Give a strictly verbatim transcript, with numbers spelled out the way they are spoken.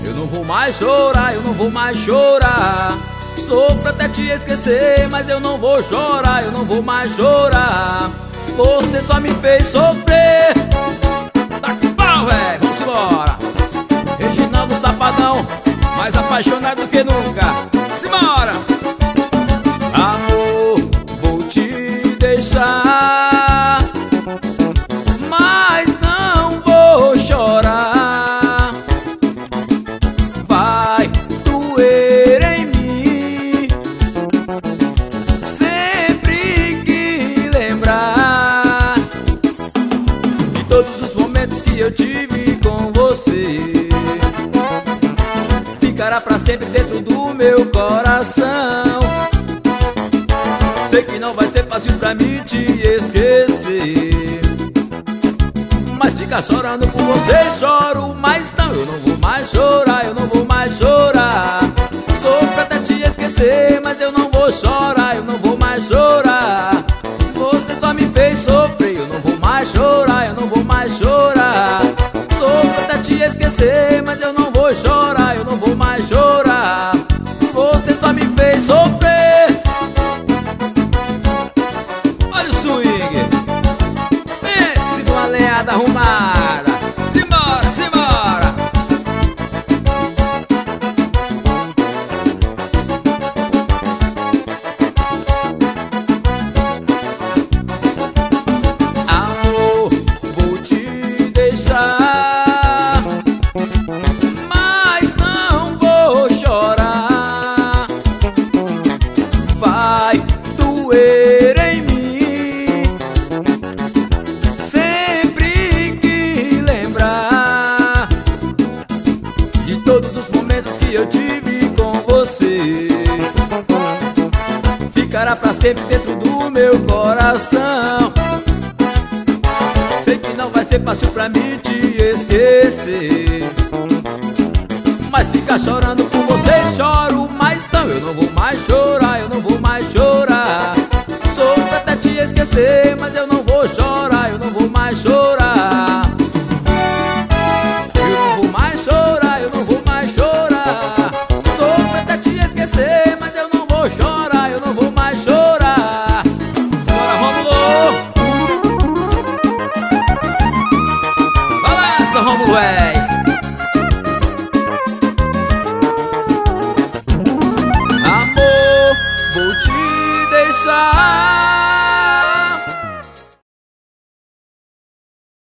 Eu não vou mais chorar, eu não vou mais chorar. Sofro até te esquecer, mas eu não vou chorar, eu não vou mais chorar. Você só me fez sofrer. Tá que pau, velho, vamos embora. Reginaldo Safadão, mais apaixonado do que nunca. Simbora! Amor, vou te deixar, mas não vou chorar. Vai doer em mim sempre que lembrar de todos os momentos que eu tive com você. Ficará pra sempre dentro do meu coração. Sei que não vai ser fácil pra mim te esquecer, mas ficar chorando por você choro. Mas não, eu não vou mais chorar, eu não vou mais chorar. Sofro até te esquecer, mas eu não vou chorar, eu não vou mais chorar. Você só me fez sofrer, eu não vou mais chorar, eu não vou mais chorar. Sofro até te esquecer, mas eu não vou chorar, eu não vou mais chorar. Você só me fez sofrer. Olha o swing, pense numa lenhada arrumada. Simbora, simbora. Amor, vou te deixar, mas não vou chorar. Vai doer em mim sempre que lembrar de todos os momentos que eu tive com você. Ficará pra sempre dentro do meu coração. Sei que não vai ser fácil pra mim te esquecer, mas ficar chorando por você choro. Mas não, eu não vou mais chorar, eu não vou mais chorar. Sofro até te esquecer, mas eu não vou chorar, eu não vou mais chorar. Eu não vou mais chorar, eu não vou mais chorar. Sofro até te esquecer, mas eu não vou chorar, eu não vou mais chorar. Simbora, Rômulo! Balança, Rômulo, véi!